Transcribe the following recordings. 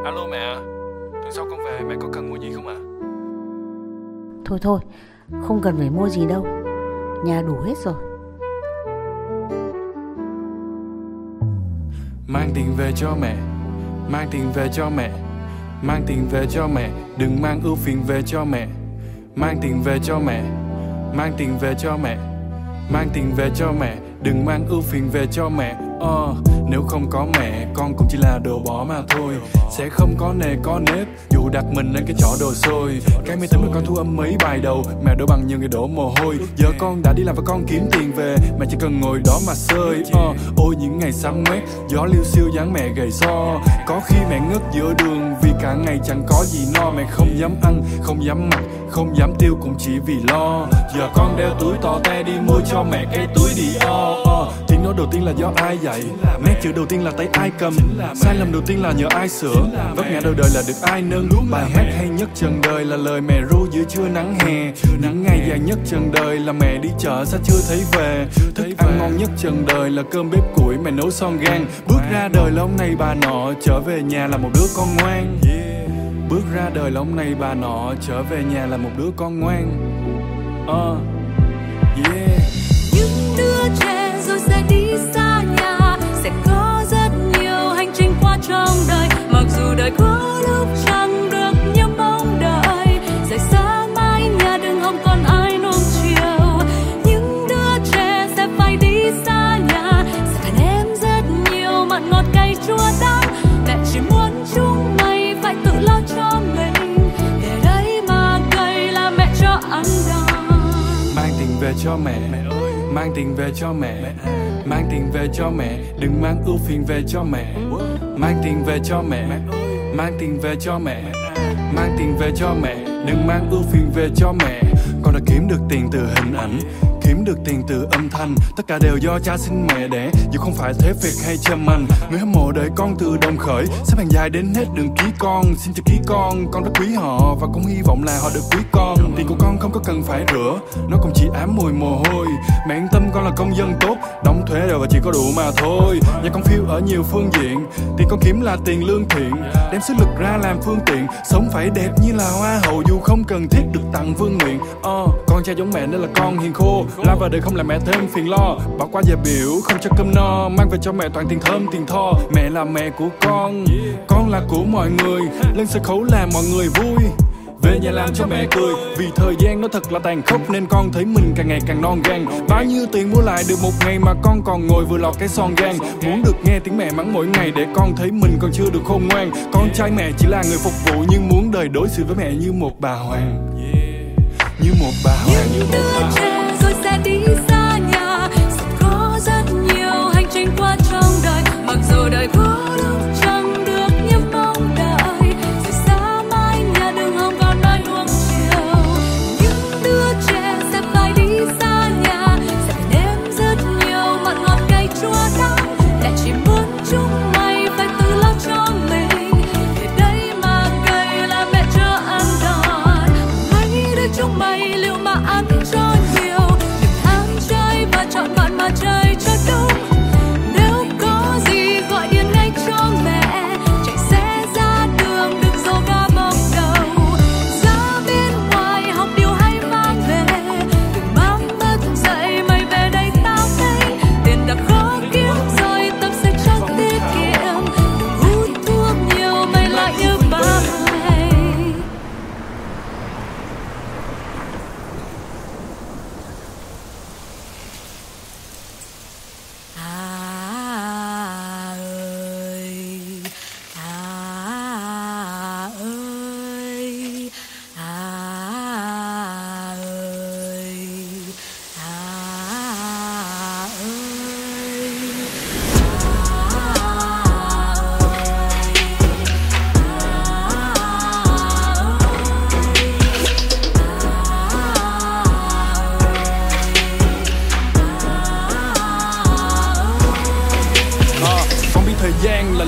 Alo mẹ, tuần sau con về mẹ có cần mua gì không ạ? Thôi thôi, không cần phải mua gì đâu, nhà đủ hết rồi. Mang tiền về cho mẹ, mang tiền về cho mẹ, mang tiền về cho mẹ, đừng mang ưu phiền về cho mẹ. Mang tiền về cho mẹ, mang tiền về cho mẹ, mang tiền về cho mẹ, đừng mang ưu phiền về cho mẹ. Nếu không có mẹ, con cũng chỉ là đồ bỏ mà thôi. Sẽ không có nề có nếp, dù đặt mình lên cái chỏ đồ xôi. Cái máy tính mà con thu âm mấy bài đầu, mẹ đổ bằng nhiều người đổ mồ hôi. Giờ con đã đi làm và con kiếm tiền về, mẹ chỉ cần ngồi đó mà sơi. Ôi những ngày xám ngoét, gió liêu xiêu dáng mẹ gầy so. Có khi mẹ ngất giữa đường vì cả ngày chẳng có gì no. Mẹ không dám ăn, không dám mặc, không dám tiêu cũng chỉ vì lo. Giờ con đeo túi to te đi mua cho mẹ cái túi Dior. Tiếng nói đầu tiên là do ai dạy, nét chữ đầu tiên là tay ai cầm, sai lầm đầu tiên là nhờ ai sửa, vấp ngã đầu đời là được ai nâng. Bài hát hay nhất trần đời là lời mẹ ru giữa trưa nắng hè. Những ngày dài nhất trần đời là mẹ đi chợ sao chưa thấy về. Thức ăn ngon nhất trần đời là cơm bếp củi mẹ nấu son gan. Bước ra đời là ông này bà nọ, trở về nhà là một đứa con ngoan. Bước ra đời là ông này bà nọ, trở về nhà là một đứa con ngoan. Những đứa trẻ rồi sẽ đi xa nhà, sẽ có rất nhiều hành trình qua trong đời. Mặc dù đời có lúc chẳng được như mong đợi, rời xa mái nhà đừng hòng còn ai nuông chiều. Những đứa trẻ sẽ phải đi xa nhà, sẽ phải nếm rất nhiều mặn ngọt cay chua đắng. Mẹ chỉ muốn chúng mày phải tự lo cho mình, để đấy mà cày là mẹ cho ăn đòn. Mang tiền về cho mẹ, mang tiền về cho mẹ, mang tiền về cho mẹ, đừng mang ưu phiền về cho mẹ. Mang tiền về cho mẹ, mang tiền về cho mẹ, mang tiền về cho mẹ, đừng mang ưu phiền về cho mẹ. Con đã kiếm được tiền từ hình ảnh, kiếm được tiền từ âm thanh, tất cả đều do cha sinh mẹ đẻ, dù không phải thế việc hay châm anh. Người hâm mộ đợi con từ đồng khởi, xếp hàng dài đến hết đường ký con. Xin chào ký con rất quý họ và cũng hy vọng là họ được quý con. Tiền của con không có cần phải rửa, nó cũng chỉ ám mùi mồ hôi. Mẹ yên tâm con là công dân tốt, đóng thuế rồi và chỉ có đủ mà thôi. Nhà con phiêu ở nhiều phương diện, tiền con kiếm là tiền lương thiện, đem sức lực ra làm phương tiện, sống phải đẹp như là hoa hậu dù không cần thiết được tặng vương miện. Con trai giống mẹ nên là con hiền khô, la vào đời không làm mẹ thêm phiền lo. Bỏ qua giờ biểu không cho cơm no, mang về cho mẹ toàn tiền thơm tiền tho. Mẹ là mẹ của con là của mọi người, lên sân khấu làm mọi người vui, về nhà làm cho mẹ cười. Vì thời gian nó thật là tàn khốc nên con thấy mình càng ngày càng non gan. Bao nhiêu tiền mua lại được một ngày mà con còn ngồi vừa lọt cái son gan. Muốn được nghe tiếng mẹ mắng mỗi ngày để con thấy mình còn chưa được khôn ngoan. Con trai mẹ chỉ là người phục vụ nhưng muốn đời đối xử với mẹ như một bà hoàng, như một bà hoàng, như một bà hoàng. Rồi sẽ đi xa nhà, sẽ có rất nhiều hành trình qua trong đời. Mặc dù đời có lúc chẳng được như mong đợi, rời xa mái nhà đừng hòng còn ai nuông chiều. Những đứa trẻ sẽ phải đi xa nhà, sẽ phải nếm rất nhiều mặn ngọt cay chua đắng. Mẹ chỉ muốn chúng mày phải tự lo cho mình, để đây mà cày là mẹ chưa ăn đòn. Mấy đứa chúng mày liệu mà ăn cho nhiều, đừng ham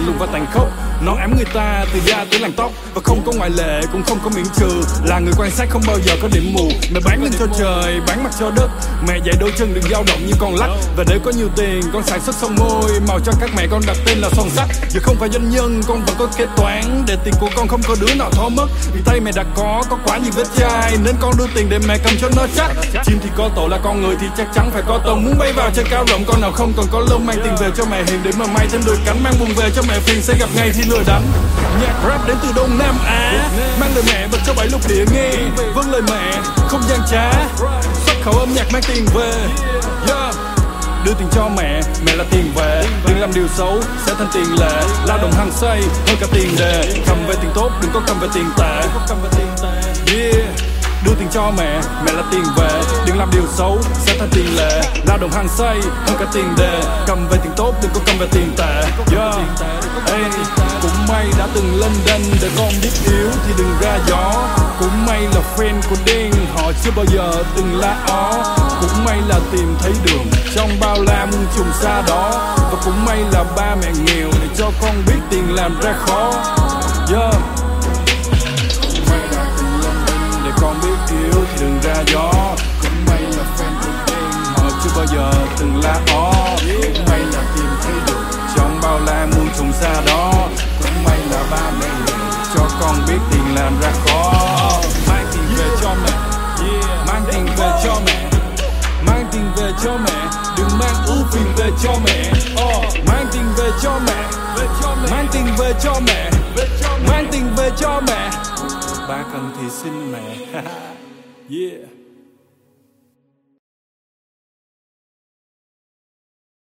lạnh lùng và tàn khốc. Nó ám người ta từ da tới làn tóc, và không có ngoại lệ cũng không có miễn trừ. Là người quan sát không bao giờ có điểm mù. Mẹ bán lưng cho trời, bán mặt cho đất. Mẹ dạy đôi chân đừng dao động như con lắc. Và để có nhiều tiền con sản xuất son môi màu cho các mẹ con đặt tên là son sắt. Giờ không phải doanh nhân con vẫn có kế toán, để tiền của con không có đứa nào thó mất. Vì tay mẹ đã có quá nhiều vết chai, nên con đưa tiền để mẹ cầm cho nó chắc. Chim thì có tổ, là con người thì chắc chắn phải có tông. Muốn bay vào trên cao rộng, con nào không còn có lông. Mang tiền về cho mẹ hiền để mà may thêm đôi cánh. Mang buồn về cho mẹ phiền sẽ gặp ngày thì lừa đánh. Nhạc rap đến từ Đông Nam Á, mang lời mẹ bật cho bảy lục địa nghe. Vâng lời mẹ không gian trá, xuất khẩu âm nhạc mang tiền về. Yeah. Đưa tiền cho mẹ, mẹ là tiền về. Đừng làm điều xấu, sẽ thành tiền lệ. Lao động hăng say, hơn cả tiền đề. Cầm về tiền tốt, đừng có cầm về tiền tệ. Yeah. Đưa tiền cho mẹ là tiền về. Đừng làm điều xấu, sẽ thành tiền lệ. Lao động hăng say, hơn cả tiền đề. Cầm về tiền tốt, đừng có cầm về tiền tệ. Yeah. Ê, cũng may đã từng lên đên, để con biết yếu thì đừng ra gió. Cũng may là fan của Đen, họ chưa bao giờ từng la ó. Cũng may là tìm thấy đường trong bao la muôn trùng xa đó. Và cũng may là ba mẹ nghèo, để cho con biết tiền làm ra khó. Yeah. Cũng may đã từng lên đên, để con biết yếu thì đừng ra gió. Cũng may là fan của Đen, họ chưa bao giờ từng la ó. Cũng may là tìm thấy đường trong bao la muôn trùng xa đó. Cũng may là ba mẹ nghèo, cho con biết tiền làm ra khó. Mang tiền về cho mẹ, mang tiền về cho mẹ, mang tiền về cho mẹ, đừng mang ưu phiền về cho mẹ. Mang tiền về cho mẹ, mang tiền về cho mẹ, mang tiền về cho mẹ. Ba cần thì xin mẹ. Yeah.